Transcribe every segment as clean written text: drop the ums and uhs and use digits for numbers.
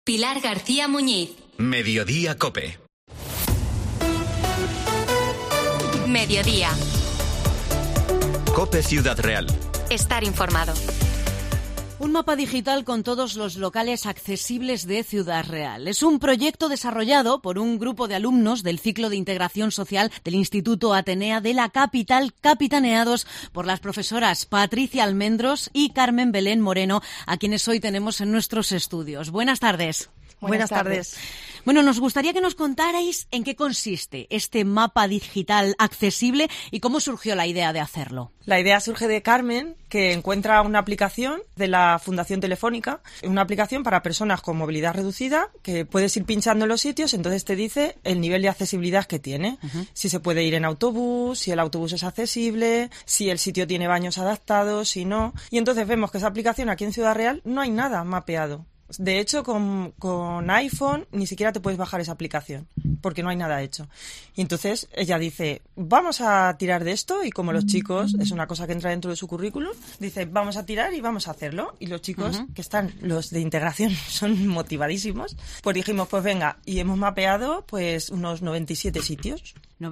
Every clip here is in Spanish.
Pilar García Muñiz. Mediodía COPE. Mediodía. COPE Ciudad Real. Estar informado. Un mapa digital con todos los locales accesibles de Ciudad Real. Es un proyecto desarrollado por un grupo de alumnos del ciclo de integración social del Instituto Atenea de la capital, capitaneados por las profesoras Patricia Almendros y Carmen Belén Moreno, a quienes hoy tenemos en nuestros estudios. Buenas tardes. Buenas tardes. Bueno, nos gustaría que nos contarais en qué consiste este mapa digital accesible y cómo surgió la idea de hacerlo. La idea surge de Carmen, que encuentra una aplicación de la Fundación Telefónica, una aplicación para personas con movilidad reducida, que puedes ir pinchando en los sitios, entonces te dice el nivel de accesibilidad que tiene. Si se puede ir en autobús, si el autobús es accesible, si el sitio tiene baños adaptados, si no. Y entonces vemos que esa aplicación aquí en Ciudad Real no hay nada mapeado. De hecho, con iPhone ni siquiera te puedes bajar esa aplicación, porque no hay nada hecho. Y entonces ella dice, vamos a tirar de esto, y como los chicos, es una cosa que entra dentro de su currículum, dice, vamos a tirar y vamos a hacerlo. Y los chicos, que están, los de integración, son motivadísimos, pues dijimos, pues venga, y hemos mapeado pues unos 97 sitios.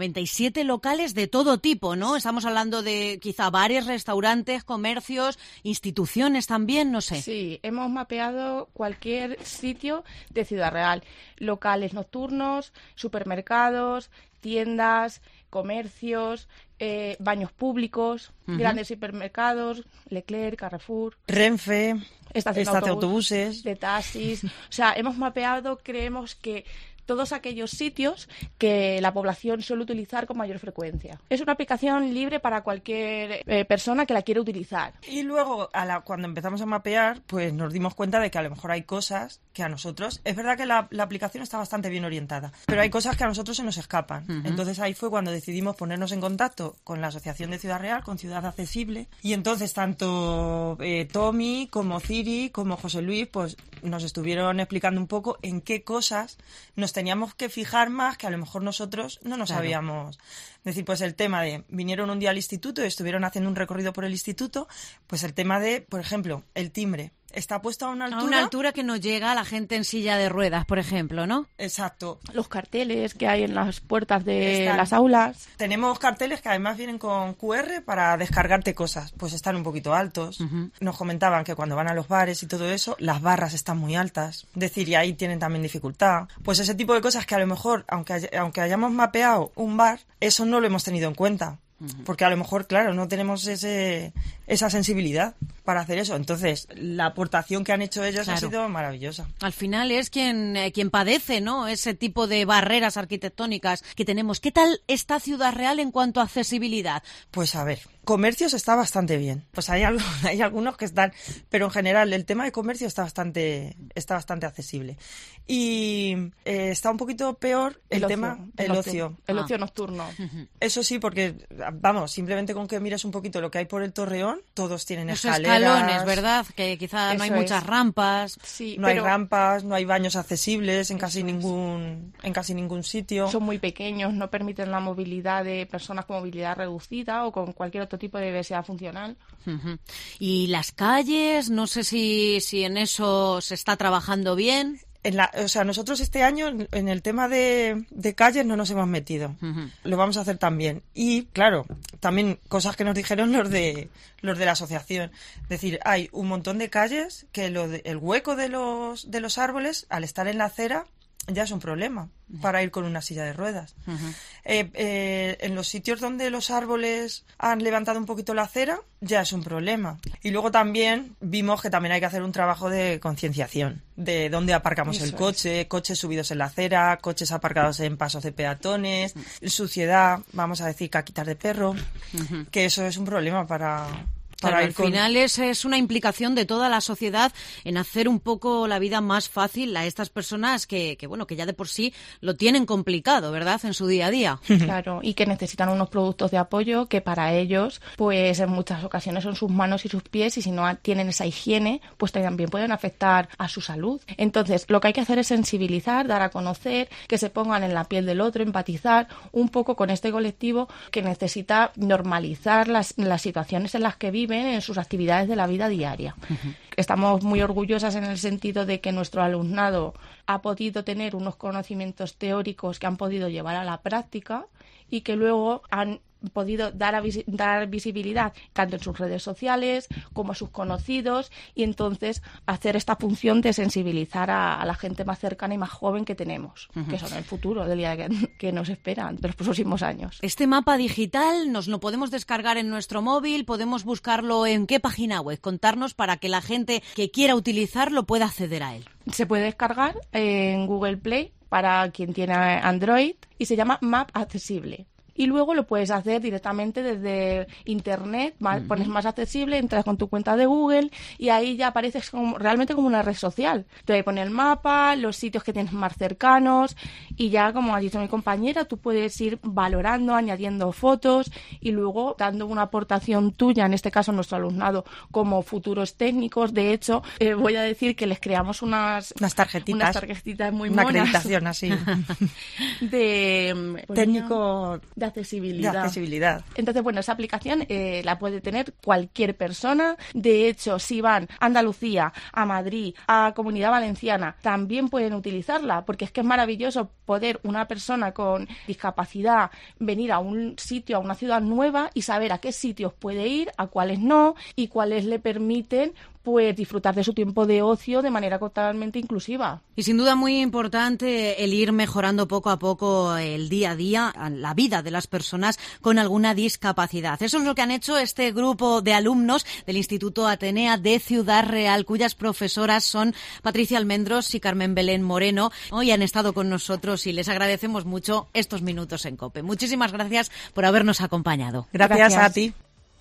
97 locales de todo tipo, ¿no? Estamos hablando de quizá bares, restaurantes, comercios, instituciones también, no sé. Sí, hemos mapeado cualquier sitio de Ciudad Real. Locales nocturnos, supermercados, tiendas, comercios, baños públicos, grandes supermercados, Leclerc, Carrefour, Renfe, estación de autobuses, de taxis. O sea, hemos mapeado, creemos que todos aquellos sitios que la población suele utilizar con mayor frecuencia. Es una aplicación libre para cualquier persona que la quiera utilizar. Y luego, cuando empezamos a mapear, pues nos dimos cuenta de que a lo mejor hay cosas que a nosotros... Es verdad que la aplicación está bastante bien orientada, pero hay cosas que a nosotros se nos escapan. Entonces ahí fue cuando decidimos ponernos en contacto con la Asociación de Ciudad Real, con Ciudad Accesible, y entonces tanto Tommy como Ciri como José Luis pues nos estuvieron explicando un poco en qué cosas nos teníamos que fijar más, que a lo mejor nosotros no nos sabíamos. Es decir, pues el tema de, vinieron un día al instituto y estuvieron haciendo un recorrido por el instituto, pues el tema de, por ejemplo, el timbre. Está puesto a una altura... A una altura que no llega a la gente en silla de ruedas, por ejemplo, ¿no? Exacto. Los carteles que hay en las puertas de las aulas. Tenemos carteles que además vienen con QR para descargarte cosas. Pues están un poquito altos. Nos comentaban que cuando van a los bares y todo eso, las barras están muy altas. Es decir, y ahí tienen también dificultad. Pues ese tipo de cosas que a lo mejor, aunque hayamos mapeado un bar, eso no lo hemos tenido en cuenta. Porque a lo mejor, claro, no tenemos esa sensibilidad para hacer eso. Entonces, la aportación que han hecho ellos ha sido maravillosa. Al final es quien padece, ¿no?, ese tipo de barreras arquitectónicas que tenemos. ¿Qué tal está Ciudad Real en cuanto a accesibilidad? Pues a ver, comercios está bastante bien. Pues hay algunos que están, pero en general el tema de comercio está bastante accesible. Y está un poquito peor el ocio. El ocio nocturno. Eso sí, porque vamos, simplemente con que mires un poquito lo que hay por el Torreón, todos tienen esos escaleras. Escalones, ¿verdad? Que quizá no hay muchas rampas. Sí, no hay rampas, no hay baños accesibles en casi ningún sitio. Son muy pequeños, no permiten la movilidad de personas con movilidad reducida o con cualquier otro tipo de diversidad funcional. Y las calles, no sé si en eso se está trabajando bien. Nosotros este año en el tema de calles no nos hemos metido. Lo vamos a hacer también. Y, claro, también cosas que nos dijeron los de la asociación. Es decir, hay un montón de calles que el hueco de los árboles, al estar en la acera, ya es un problema para ir con una silla de ruedas. En los sitios donde los árboles han levantado un poquito la acera, ya es un problema. Y luego también vimos que también hay que hacer un trabajo de concienciación de dónde aparcamos el coche, coches subidos en la acera, coches aparcados en pasos de peatones, suciedad, vamos a decir caquitas de perro, que eso es un problema para Claro, al final es una implicación de toda la sociedad en hacer un poco la vida más fácil a estas personas que ya de por sí lo tienen complicado, ¿verdad?, en su día a día. Claro, y que necesitan unos productos de apoyo que para ellos, pues en muchas ocasiones son sus manos y sus pies, y si no tienen esa higiene, pues también pueden afectar a su salud. Entonces, lo que hay que hacer es sensibilizar, dar a conocer, que se pongan en la piel del otro, empatizar un poco con este colectivo que necesita normalizar las situaciones en las que viven, sirven en sus actividades de la vida diaria. Estamos muy orgullosas en el sentido de que nuestro alumnado ha podido tener unos conocimientos teóricos que han podido llevar a la práctica y que luego han podido dar visibilidad tanto en sus redes sociales como a sus conocidos, y entonces hacer esta función de sensibilizar a la gente más cercana y más joven que tenemos, que son el futuro del día que nos esperan de los próximos años. Este mapa digital nos lo podemos descargar en nuestro móvil, podemos buscarlo en qué página web, contarnos para que la gente que quiera utilizarlo pueda acceder a él. Se puede descargar en Google Play para quien tiene Android y se llama Map Accesible. Y luego lo puedes hacer directamente desde internet, pones más accesible, entras con tu cuenta de Google y ahí ya apareces realmente como una red social. Te pone el mapa, los sitios que tienes más cercanos y ya, como ha dicho mi compañera, tú puedes ir valorando, añadiendo fotos y luego dando una aportación tuya, en este caso nuestro alumnado, como futuros técnicos. De hecho, voy a decir que les creamos unas tarjetitas muy monas. Una acreditación así. de técnico de accesibilidad. Entonces, bueno, esa aplicación la puede tener cualquier persona. De hecho, si van a Andalucía, a Madrid, a Comunidad Valenciana, también pueden utilizarla, porque es que es maravilloso poder una persona con discapacidad venir a un sitio, a una ciudad nueva y saber a qué sitios puede ir, a cuáles no y cuáles le permiten pues disfrutar de su tiempo de ocio de manera totalmente inclusiva. Y sin duda muy importante el ir mejorando poco a poco el día a día, la vida de las personas con alguna discapacidad. Eso es lo que han hecho este grupo de alumnos del Instituto Atenea de Ciudad Real, cuyas profesoras son Patricia Almendros y Carmen Belén Moreno. Hoy han estado con nosotros y les agradecemos mucho estos minutos en COPE. Muchísimas gracias por habernos acompañado. Gracias a ti.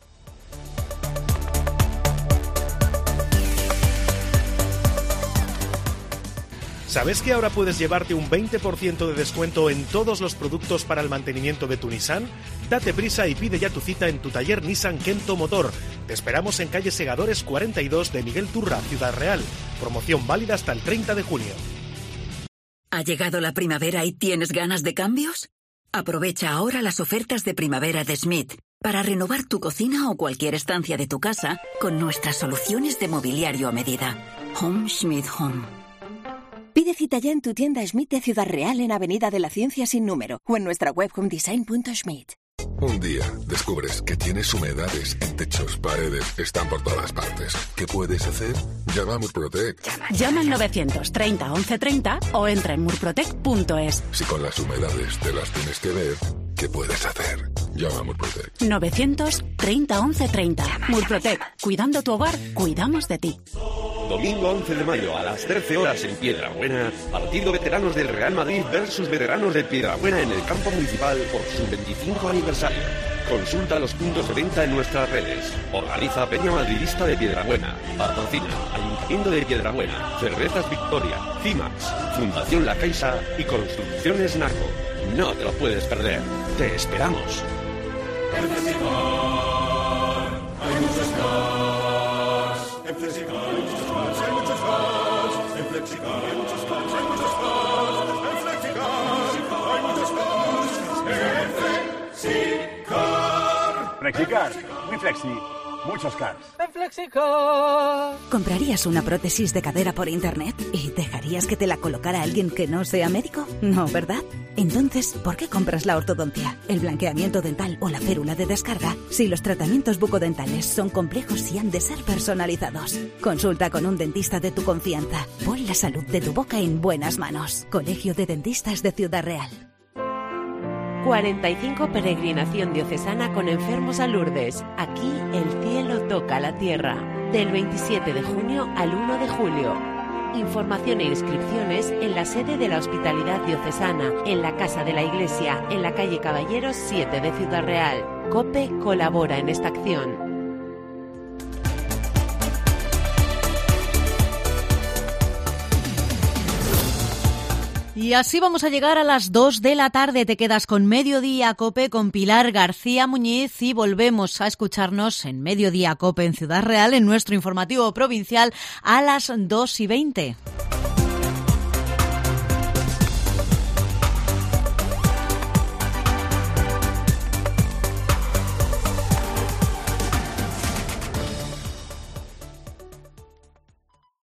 ¿Sabes que ahora puedes llevarte un 20% de descuento en todos los productos para el mantenimiento de tu Nissan? Date prisa y pide ya tu cita en tu taller Nissan Kento Motor. Te esperamos en calle Segadores 42 de Miguel Turra, Ciudad Real. Promoción válida hasta el 30 de junio. ¿Ha llegado la primavera y tienes ganas de cambios? Aprovecha ahora las ofertas de primavera de Schmidt para renovar tu cocina o cualquier estancia de tu casa con nuestras soluciones de mobiliario a medida. Home Schmidt Home. Pide cita ya en tu tienda Schmidt de Ciudad Real en Avenida de la Ciencia sin número o en nuestra web homedesign.schmidt. Un día descubres que tienes humedades en techos, paredes, están por todas partes. ¿Qué puedes hacer? Llama a Murprotec. Llama al 930 1130 o entra en murprotec.es. Si con las humedades te las tienes que ver, ¿qué puedes hacer? Llama a Murprotec. 930 1130. Murprotec. Cuidando tu hogar, cuidamos de ti. Domingo 11 de mayo a las 13 horas en Piedrabuena, partido veteranos del Real Madrid versus veteranos de Piedrabuena en el campo municipal por su 25 aniversario. Consulta los puntos de venta en nuestras redes. Organiza Peña Madridista de Piedrabuena. Patrocina Ayuntamiento de Piedrabuena, Cervezas Victoria, CIMAX, Fundación La Caixa y Construcciones Naco. No te lo puedes perder. Te esperamos. En Flexicar hay muchos cars. En Flexicar hay muchos cars, hay muchos cars. En Flexicar hay muchos cars, hay muchos cars. En Flexicar hay muchos cars. En Flexicar. Flexicar, muy flexi, muchos cars. En Flexicar. ¿Comprarías una prótesis de cadera por internet y dejarías que te la colocara alguien que no sea médico? No, ¿verdad? Entonces, ¿por qué compras la ortodoncia, el blanqueamiento dental o la férula de descarga si los tratamientos bucodentales son complejos y han de ser personalizados? Consulta con un dentista de tu confianza. Pon la salud de tu boca en buenas manos. Colegio de Dentistas de Ciudad Real. 45 Peregrinación Diocesana con Enfermos a Lourdes. Aquí el cielo toca la tierra. Del 27 de junio al 1 de julio. Información e inscripciones en la sede de la Hospitalidad Diocesana, en la Casa de la Iglesia, en la calle Caballeros 7 de Ciudad Real. COPE colabora en esta acción. Y así vamos a llegar a las 2 de la tarde. Te quedas con Mediodía COPE con Pilar García Muñiz y volvemos a escucharnos en Mediodía COPE en Ciudad Real en nuestro informativo provincial a las 2:20.